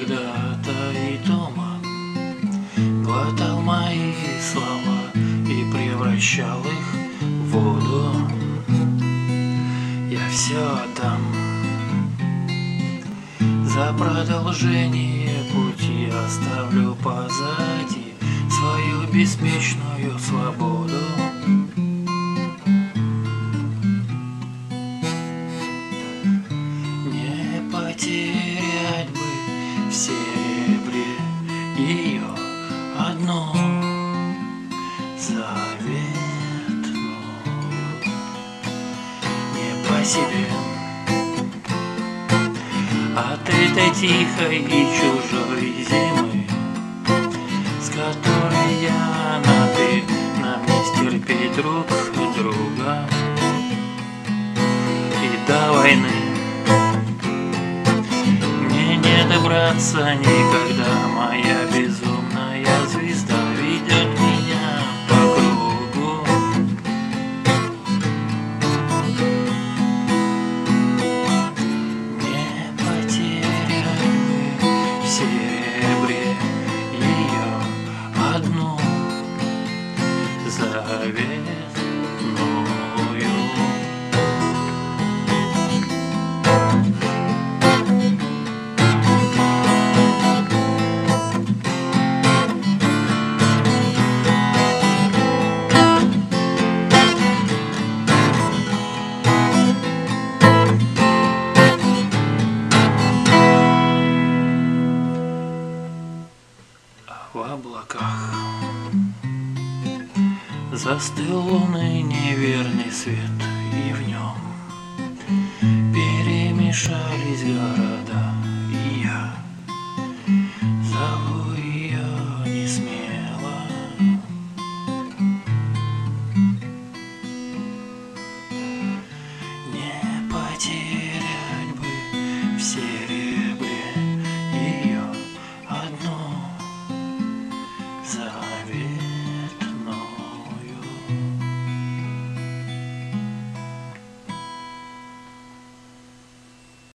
когда-то и дома глотал мои слова и превращал их в воду. Я все отдам за продолжение пути, оставлю позади свою беспечную свободу. Не потерять бы в серебре ее одну заветную. Не по себе от этой тихой и чужой зимы, с которой я на «ты», нам не стерпеть друг друга. И до войны мне не добраться никогда, моя безумная звезда ведет меня по кругу. Не потерять бы в серебре ее одну заветную. В облаках застыл лунный неверный свет, и в нем перемешались города.